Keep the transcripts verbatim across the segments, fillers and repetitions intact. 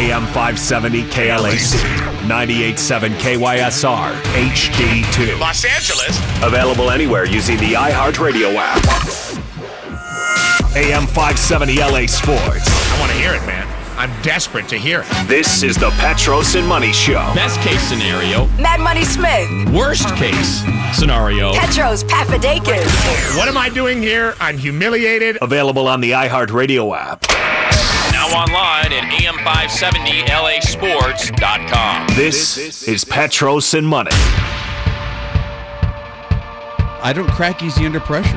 A M five seventy K L A C, ninety-eight point seven K Y S R, H D two. Los Angeles. Available anywhere using the iHeartRadio app. A M five seventy L A Sports. I want to hear it, man. I'm desperate to hear it. This is the Petros and Money Show. Best case scenario. Mad Money Smith. Worst case scenario. Petros Papadakis. What am I doing here? I'm humiliated. Available on the iHeartRadio app. Now online at A M five seventy L A sports dot com. This is Petros and Money. I don't crack easy under pressure.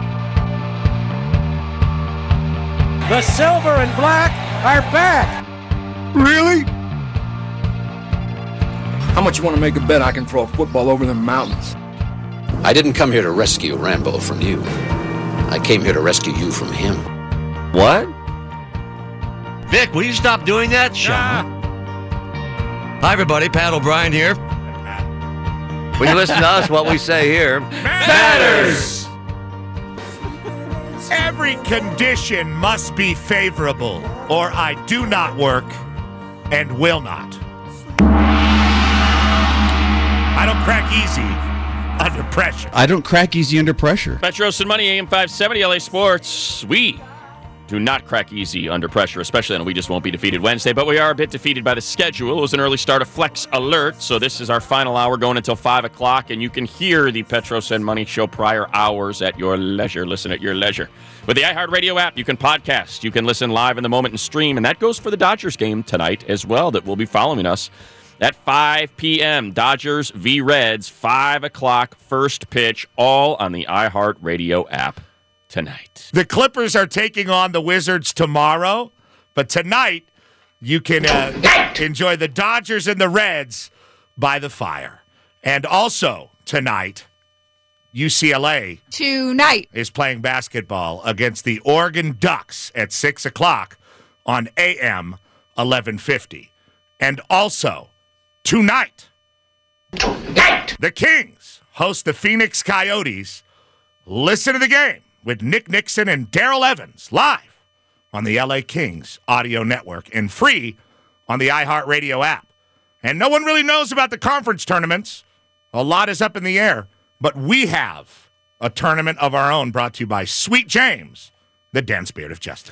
The silver and black are back. Really? How much you want to make a bet I can throw a football over the mountains? I didn't come here to rescue Rambo from you. I came here to rescue you from him. What? Vic, will you stop doing that? Ah. Hi, everybody. Pat O'Brien here. When you listen to us, what we say here matters. Every condition must be favorable, or I do not work and will not. I don't crack easy under pressure. I don't crack easy under pressure. Petros and Money, A M five seventy L A Sports. We do not crack easy under pressure, especially on We Just Won't Be Defeated Wednesday, but we are a bit defeated by the schedule. It was an early start of Flex Alert, so this is our final hour going until five o'clock, and you can hear the Petros and Money Show prior hours at your leisure. Listen at your leisure. With the iHeartRadio app, you can podcast, you can listen live in the moment and stream, and that goes for the Dodgers game tonight as well that will be following us at five p.m. Dodgers v. Reds, five o'clock first pitch, all on the iHeartRadio app tonight. The Clippers are taking on the Wizards tomorrow, but tonight you can uh, enjoy the Dodgers and the Reds by the fire. And also tonight, U C L A Tonight is playing basketball against the Oregon Ducks at six o'clock on A M eleven fifty. And also tonight, tonight, the Kings host the Phoenix Coyotes. Listen to the game with Nick Nixon and Daryl Evans live on the L A Kings audio network and free on the iHeartRadio app. And no one really knows about the conference tournaments. A lot is up in the air, but we have a tournament of our own brought to you by Sweet James, the Den Spirit of Justice.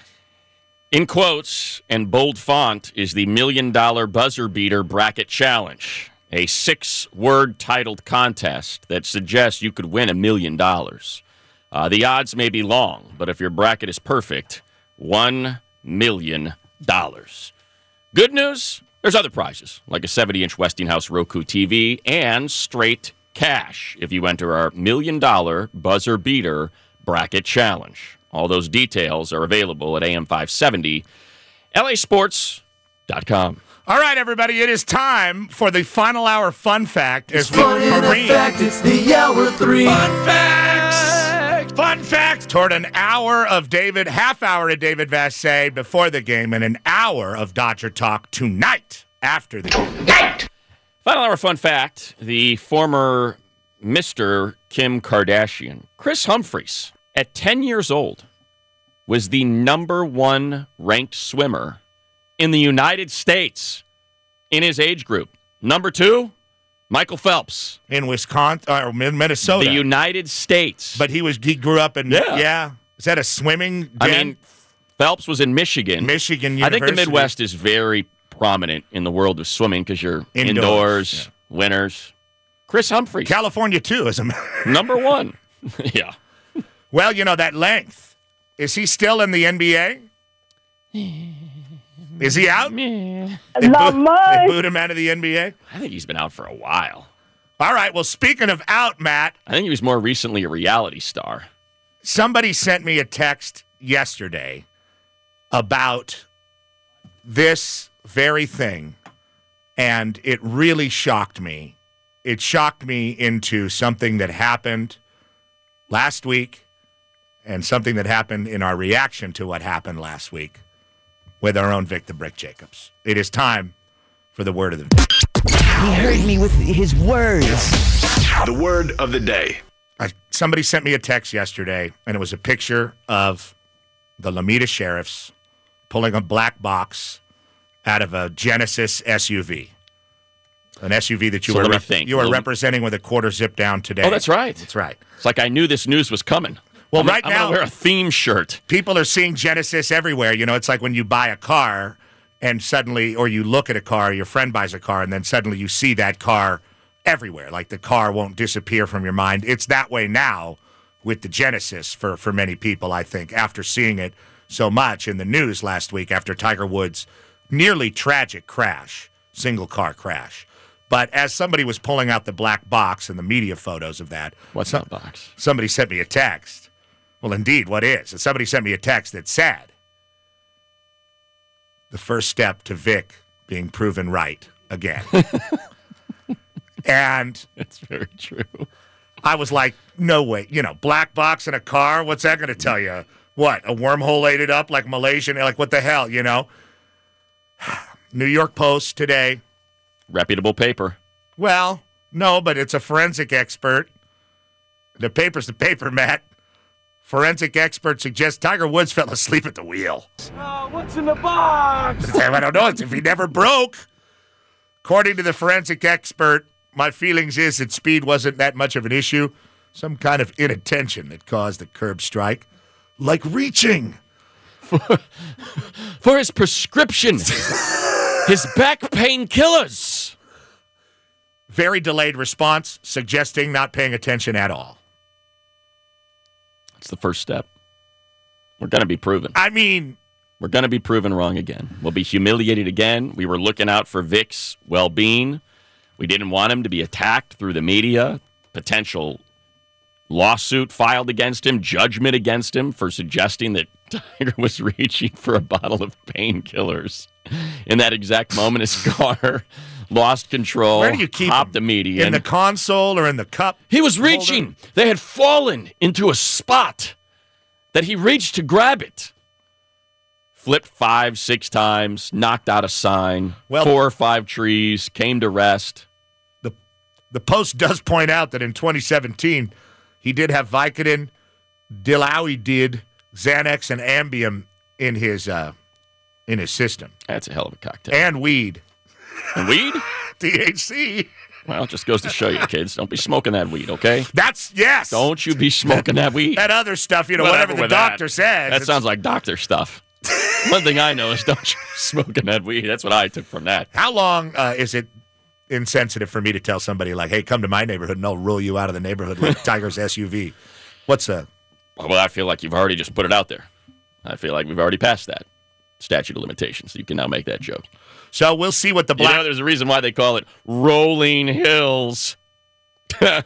In quotes and bold font is the Million Dollar Buzzer Beater Bracket Challenge, a six-word titled contest that suggests you could win a million dollars. Uh, the odds may be long, but if your bracket is perfect, one million dollars. Good news, there's other prizes, like a seventy-inch Westinghouse Roku T V and straight cash if you enter our Million Dollar Buzzer Beater Bracket Challenge. All those details are available at A M five seventy L A sports dot com. All right, everybody, it is time for the final hour fun fact. As we Fun in careen. effect, it's the hour three. Fun facts! Fun facts toward an hour of David, half hour of David Vassay before the game, and an hour of Dodger talk tonight after the game. Tonight! Final hour fun fact, the former Mister Kim Kardashian, Chris Humphries, at ten years old, was the number one ranked swimmer in the United States in his age group. Number two, Michael Phelps. In Wisconsin, or in Minnesota. The United States. But he was he grew up in, yeah. Yeah. Is that a swimming den? I mean, Phelps was in Michigan. Michigan University. I think the Midwest is very prominent in the world of swimming because you're indoors, Indoors, yeah. Winters. Chris Humphries. California, too, is a number one. Yeah. Well, you know, that length. Is he still in the N B A? Is he out? They, Not boot, much. they booed him out of the N B A? I think he's been out for a while. All right, well, speaking of out, Matt. I think he was more recently a reality star. Somebody sent me a text yesterday about this very thing, and it really shocked me. It shocked me into something that happened last week and something that happened in our reaction to what happened last week with our own Vic the Brick Jacobs. It is time for the word of the day. He heard me with his words. The word of the day. I, somebody sent me a text yesterday, and it was a picture of the Lomita Sheriffs pulling a black box out of a Genesis S U V. An S U V that you So were let me rep- think. you were Well, representing with a quarter zip down today. Oh, that's right. That's right. It's like I knew this news was coming. Well, I'm, right I'm now, gonna wear a theme shirt. People are seeing Genesis everywhere. You know, it's like when you buy a car and suddenly, or you look at a car, your friend buys a car, and then suddenly you see that car everywhere. Like the car won't disappear from your mind. It's that way now with the Genesis for, for many people, I think, after seeing it so much in the news last week after Tiger Woods' nearly tragic crash, single car crash. But as somebody was pulling out the black box and the media photos of that, What's some, that box? Somebody sent me a text. Well, indeed, what is? And somebody sent me a text that said, the first step to Vic being proven right again. And it's very true. I was like, no way. You know, black box in a car, what's that going to tell you? What, a wormhole ate it up like Malaysian? Like, what the hell, you know? New York Post today. Reputable paper. Well, no, but it's a forensic expert. The paper's the paper, Matt. Forensic expert suggests Tiger Woods fell asleep at the wheel. Oh, what's in the box? I don't know. It's if he never broke. According to the forensic expert, my feelings is that speed wasn't that much of an issue. Some kind of inattention that caused the curb strike. Like reaching. For, for his prescription. His back pain killers. Very delayed response, suggesting not paying attention at all. That's the first step. We're going to be proven. I mean... We're going to be proven wrong again. We'll be humiliated again. We were looking out for Vic's well-being. We didn't want him to be attacked through the media. Potential lawsuit filed against him, judgment against him for suggesting that Tiger was reaching for a bottle of painkillers. In that exact moment, his car lost control. Where do you keep hopped him? immediately. In the console or in the cup? He was reaching. Holder? They had fallen into a spot that he reached to grab it. Flipped five, six times, knocked out a sign, well, four or five trees, came to rest. The the Post does point out that in twenty seventeen, he did have Vicodin, Dilaudid, Xanax, and Ambien in his uh, in his system. That's a hell of a cocktail. And weed. And weed? T H C. Well, it just goes to show you, kids, don't be smoking that weed, okay? That's, yes. Don't you be smoking that weed. That other stuff, you know, whatever, whatever the doctor that. says. That sounds like doctor stuff. One thing I know is don't you be smoking that weed. That's what I took from that. How long uh, is it insensitive for me to tell somebody, like, hey, come to my neighborhood and I'll rule you out of the neighborhood like Tiger's S U V? What's a... Well, I feel like you've already just put it out there. I feel like we've already passed that statute of limitations. So you can now make that joke. So we'll see what the black... You know, there's a reason why they call it Rolling Hills. Well,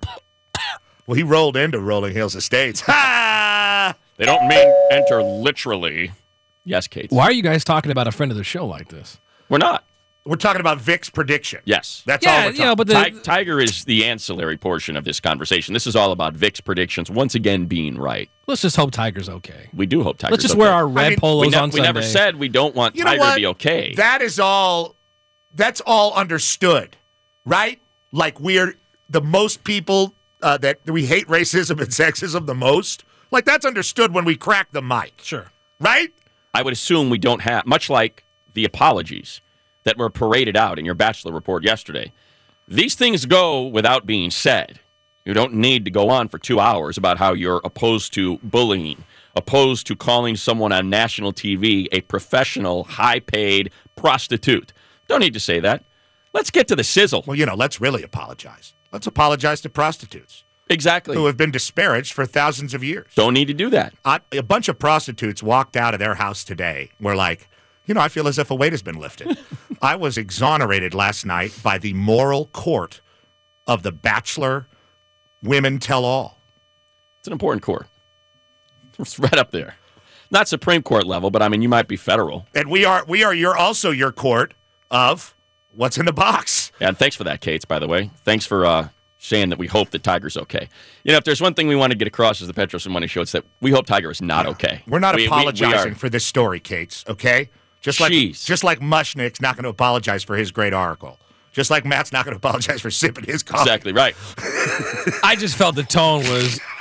he rolled into Rolling Hills Estates. Ha! They don't mean enter literally. Yes, Kate. Why are you guys talking about a friend of the show like this? We're not. We're talking about Vic's prediction. Yes. That's yeah, all we're talking you know, but the, Ti- Tiger is the ancillary portion of this conversation. This is all about Vic's predictions once again being right. Let's just hope Tiger's okay. We do hope Tiger's Let's just okay. wear our red I mean, polos we, ne- on we Sunday. never said we don't want You know Tiger what? to be okay. That is all... That's all understood, right? Like we're the most people uh, that we hate racism and sexism the most. Like that's understood when we crack the mic. Sure. Right? I would assume we don't have, much like the apologies that were paraded out in your Bachelor report yesterday. These things go without being said. You don't need to go on for two hours about how you're opposed to bullying, opposed to calling someone on national T V a professional, high-paid prostitute. Don't need to say that. Let's get to the sizzle. Well, you know, let's really apologize. Let's apologize to prostitutes. Exactly. Who have been disparaged for thousands of years. Don't need to do that. I, a bunch of prostitutes walked out of their house today. Were like, you know, I feel as if a weight has been lifted. I was exonerated last night by the moral court of the Bachelor Women Tell All. It's an important court. It's right up there. Not Supreme Court level, but I mean, you might be federal. And we are, we are, you're also your court of what's in the box. Yeah, and thanks for that, Kates, by the way. Thanks for uh, saying that we hope that Tiger's okay. You know, if there's one thing we want to get across as the Petros and Money Show, it's that we hope Tiger is not okay. We're not we, apologizing we, we for this story, Kates, okay? Just like, Jeez. just like Mushnick's not going to apologize for his great article. Just like Matt's not going to apologize for sipping his coffee. Exactly right. I just felt the tone was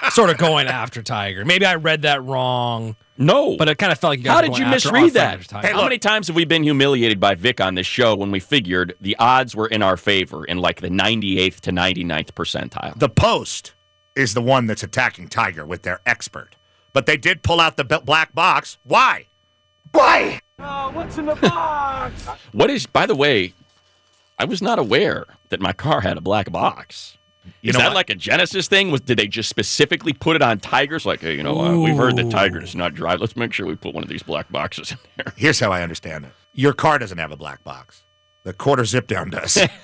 sort of going after Tiger. Maybe I read that wrong. No. But it kind of felt like you guys How were did going you after misread our that? friend Tiger. Hey, How many times have we been humiliated by Vic on this show when we figured the odds were in our favor in like the ninety-eighth to ninety-ninth percentile? The Post is the one that's attacking Tiger with their expert. But they did pull out the b- black box. Why? Why? Oh, what's in the box? What is, by the way, I was not aware that my car had a black box. You Is know that what? like a Genesis thing? Was Did they just specifically put it on Tigers? Like, hey, you know, uh, we've heard that Tiger does not drive. Let's make sure we put one of these black boxes in there. Here's how I understand it. Your car doesn't have a black box. The quarter zip down does. I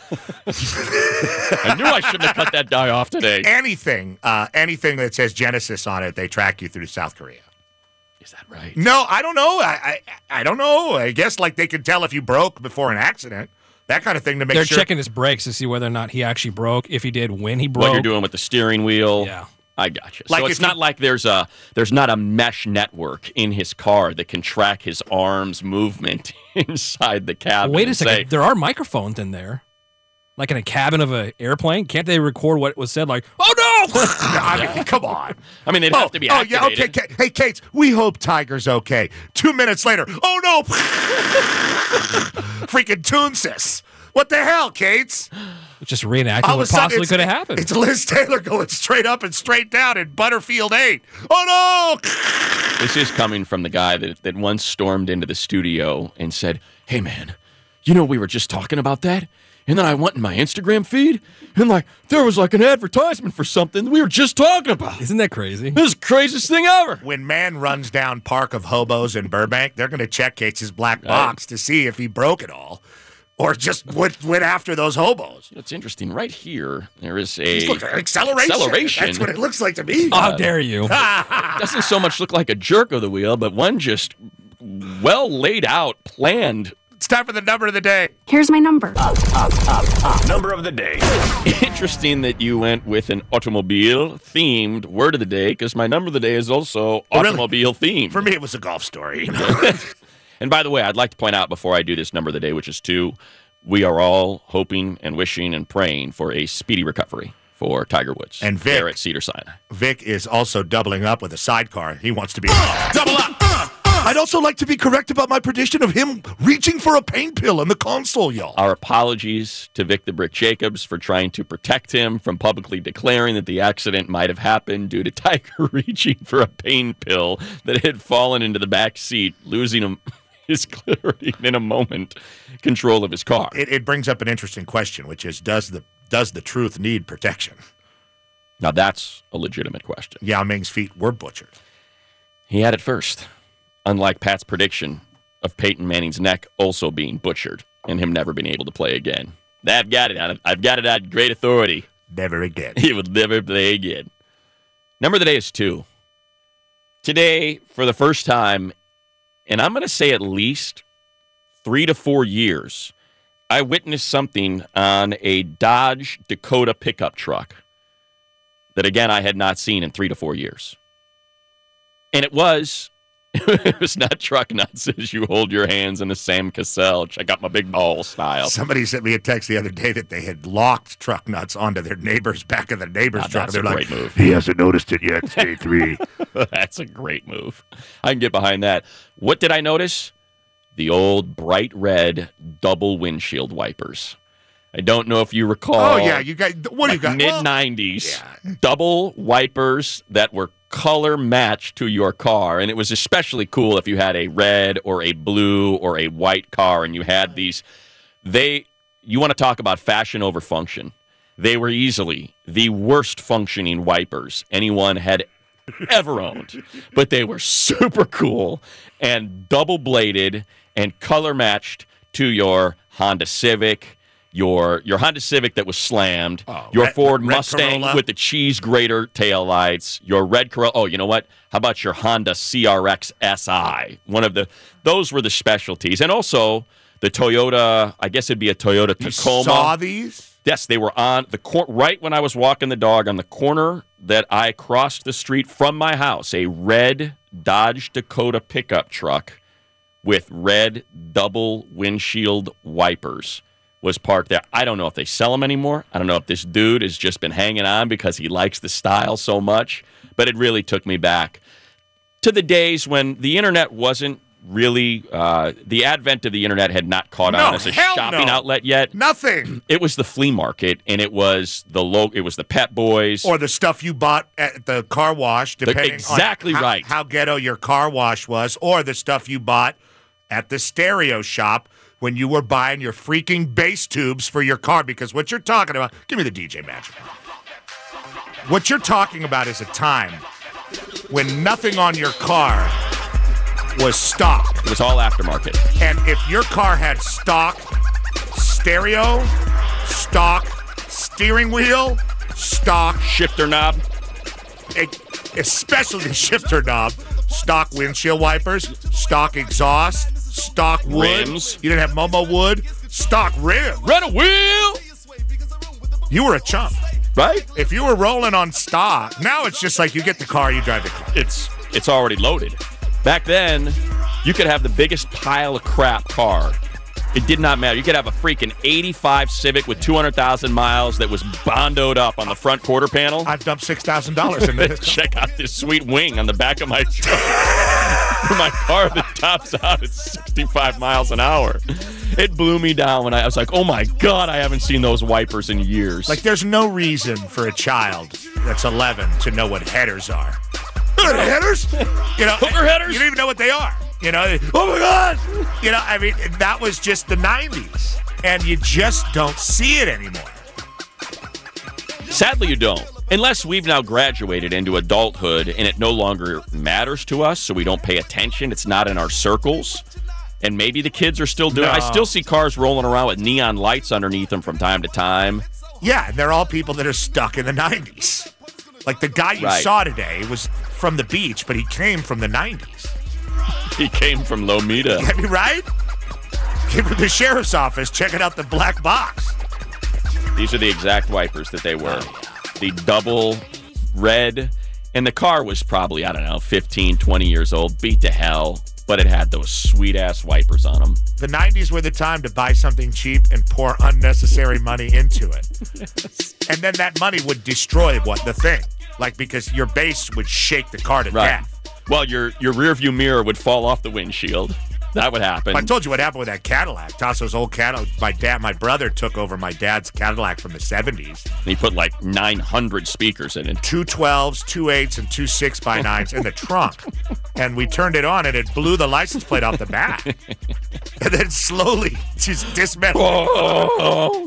knew I shouldn't have cut that die off today. anything, uh, anything that says Genesis on it, they track you through South Korea. Is that right? No, I don't know. I, I I don't know. I guess like they can tell if you broke before an accident. That kind of thing to make They're sure. checking his brakes to see whether or not he actually broke, if he did, when he broke. What you're doing with the steering wheel. Yeah. I got you. Like so if it's not you- like there's a there's not a mesh network in his car that can track his arms movement inside the cabin. Wait a and second. say, There are microphones in there. Like in a cabin of an airplane? Can't they record what was said? Like, oh, no! I mean, come on. I mean, they'd Oh, have to be oh activated. yeah, okay. Kate. Hey, Kate, we hope Tiger's okay. Two minutes later, oh no! Freaking Toonsis. What the hell, Kate? Just reenacting All of a what sudden, possibly it's- could have happened. It's Liz Taylor going straight up and straight down in Butterfield eight. Oh no! This is coming from the guy that, that once stormed into the studio and said, hey, man, you know, we were just talking about that. And then I went in my Instagram feed, and like there was like an advertisement for something we were just talking about. Isn't that crazy? This is the craziest thing ever. When man runs down Park of Hobos in Burbank, they're going to check Kate's black box to see if he broke it all, or just went, went after those hobos. It's interesting. Right here, there is a Look, acceleration. acceleration. That's what it looks like to me. Oh, how dare you? Doesn't so much look like a jerk of the wheel, but one just well laid out, planned. It's time for the number of the day. Here's my number. Number of the day. Interesting that you went with an automobile themed word of the day, because my number of the day is also Oh, really? automobile themed. For me, it was a golf story. You know? And by the way, I'd like to point out before I do this number of the day, which is two, we are all hoping and wishing and praying for a speedy recovery for Tiger Woods. And Vic. there at Cedar Sinai. Vic is also doubling up with a sidecar. He wants to be uh, double up. Uh, uh. I'd also like to be correct about my prediction of him reaching for a pain pill in the console, y'all. Our apologies to Vic the Brick Jacobs for trying to protect him from publicly declaring that the accident might have happened due to Tiger reaching for a pain pill that had fallen into the back seat, losing him his clarity in a moment, control of his car. It, it brings up an interesting question, which is, does the does the truth need protection? Now, that's a legitimate question. Yao Ming's feet were butchered. He had it first, unlike Pat's prediction of Peyton Manning's neck also being butchered and him never being able to play again. I've got it. I've got it on great authority. Never again. He will never play again. Number of the day is two. Today, for the first time, and I'm going to say at least three to four years, I witnessed something on a Dodge Dakota pickup truck that, again, I had not seen in three to four years. And it was, it was not truck nuts as you hold your hands in the Sam Cassell, check out my big ball style. Somebody sent me a text the other day that they had locked truck nuts onto their neighbor's back of the neighbor's Now, truck. that's They're a like, great move. he hasn't noticed it yet. Stay three. That's a great move. I can get behind that. What did I notice? The old bright red double windshield wipers. I don't know if you recall. Oh, yeah. You got, what do you got? Mid nineties, yeah. double wipers that were color matched to your car. And it was especially cool if you had a red or a blue or a white car and you had these. They, you want to talk about fashion over function. They were easily the worst functioning wipers anyone had ever owned. But they were super cool and double bladed and color matched to your Honda Civic, your your Honda Civic that was slammed, Oh, your red- Ford red Mustang Corolla. with the cheese grater taillights, your red Corolla. Oh, you know what? How about your Honda C R X S I? One of the those were the specialties, and also the Toyota. I guess it'd be a Toyota You Tacoma. saw these? Yes, they were on the cor- right when I was walking the dog on the corner that I crossed the street from my house. A red Dodge Dakota pickup truck with red double windshield wipers was parked there. I don't know if they sell them anymore. I don't know if this dude has just been hanging on because he likes the style so much. But it really took me back to the days when the internet wasn't really, uh, the advent of the internet had not caught no, on as a shopping no. outlet yet. Nothing. It was the flea market, and it was the lo- It was the Pet Boys, or the stuff you bought at the car wash, depending exactly on how, right. how ghetto your car wash was, or the stuff you bought at the stereo shop when you were buying your freaking bass tubes for your car. Because what you're talking about, give me the D J Magic. What you're talking about is a time when nothing on your car was stock. It was all aftermarket. And if your car had stock stereo, stock steering wheel, stock shifter knob, especially the shifter knob, stock windshield wipers, stock exhaust, stock wood. Rims. You didn't have Momo wood, stock rim. Run a wheel. You were a chump. Right? If you were rolling on stock, now it's just like you get the car, you drive the car. It's it's already loaded. Back then, you could have the biggest pile of crap car. It did not matter. You could have a freaking eighty-five Civic with two hundred thousand miles that was bondoed up on the front quarter panel. I've dumped six thousand dollars in this. Check out this sweet wing on the back of my truck. For my car that tops out at sixty-five miles an hour. It blew me down when I, I was like, oh my God, I haven't seen those wipers in years. Like, there's no reason for a child that's eleven to know what headers are. Headers? You know, hooker headers? You don't even know what they are. You know, oh my God. You know, I mean, that was just the nineties. And you just don't see it anymore. Sadly, you don't. Unless we've now graduated into adulthood and it no longer matters to us, so we don't pay attention. It's not in our circles. And maybe the kids are still doing it. No. I still see cars rolling around with neon lights underneath them from time to time. Yeah, and they're all people that are stuck in the nineties. Like the guy you Right. saw today was from the beach, but he came from the nineties. He came from Lomita. I mean, right? Came from the sheriff's office checking out the black box. These are the exact wipers that they were. The double red. And the car was probably, I don't know, fifteen, twenty years old. Beat to hell. But it had those sweet-ass wipers on them. The nineties were the time to buy something cheap and pour unnecessary money into it. And then that money would destroy what the thing. Like, because your base would shake the car to Right. death. Well, your your rearview mirror would fall off the windshield. That would happen. I told you what happened with that Cadillac. Tasso's old Cadillac. My dad, my brother took over my dad's Cadillac from the seventies. And he put like nine hundred speakers in it. Two twelves, two eights, and two six by nines in the trunk. And we turned it on, and it blew the license plate off the back. And then slowly just dismantled. Oh.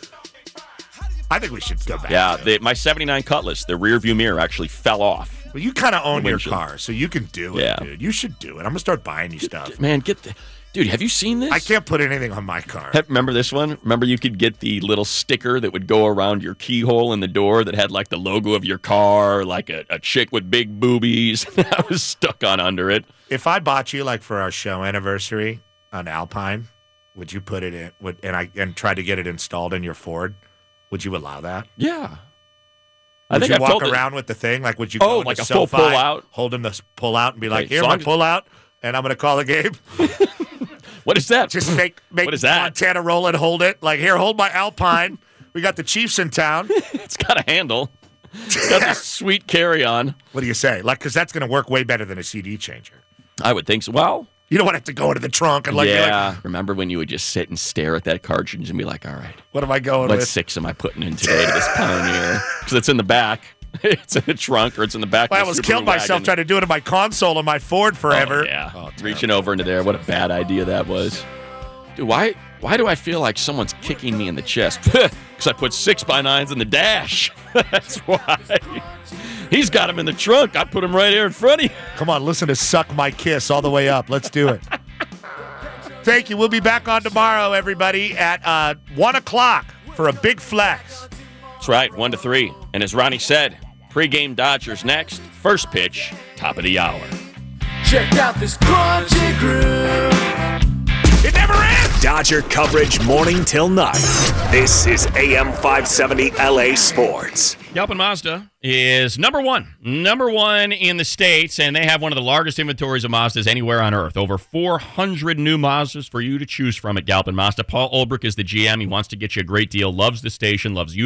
I think we should go back. Yeah, to the, my seventy-nine Cutlass, the rearview mirror actually fell off. Well, you kind of own The your windshield. car, so you can do it, Yeah. dude. You should do it. I'm going to start buying you stuff. Man, get the... Dude, have you seen this? I can't put anything on my car. Have- Remember this one? Remember you could get the little sticker that would go around your keyhole in the door that had like the logo of your car, like a, a chick with big boobies that was stuck on under it. If I bought you, like, for our show anniversary on Alpine, would you put it in, would, and I and try to get it installed in your Ford? Would you allow that? Yeah. Would I think you I've walk told it- around with the thing? Like, would you Oh, go like into a full SoFi, pull-out? hold him to pull out and be like, Right, here, so my long as- pull out, and I'm going to call the game? What is that? Just make, make What is that? Montana roll and hold it. Like, here, hold my Alpine. We got the Chiefs in town. It's got a handle. It's got this sweet carry-on. What do you say? Like, because that's going to work way better than a C D changer. I would think so. Well, You don't want to have to go into the trunk and like, you're yeah. like, Remember when you would just sit and stare at that cartridge and be like, all right, what am I going what with? six am I putting in today to this Pioneer? Because it's in the back. It's in the trunk or it's in the back. I of the almost Subaru killed myself wagon. trying to do it in my console in my Ford forever. Oh, yeah. Reaching over into there. What a bad idea that was. Dude, why why do I feel like someone's kicking me in the chest? Because I put six by nines in the dash. That's why. He's got him in the trunk. I put him right here in front of you. Come on, listen to Suck My Kiss all the way up. Let's do it. Thank you. We'll be back on tomorrow, everybody, at uh, one o'clock for a big flex. That's right, one to three. And as Ronnie said, pregame Dodgers next. First pitch, top of the hour. Check out this crunchy groove. It never ends. Dodger coverage morning till night. This is A M five seventy L A Sports. Galpin Mazda is number one. Number one in the States, and they have one of the largest inventories of Mazdas anywhere on Earth. Over four hundred new Mazdas for you to choose from at Galpin Mazda. Paul Olbrich is the G M. He wants to get you a great deal, loves the station, loves you.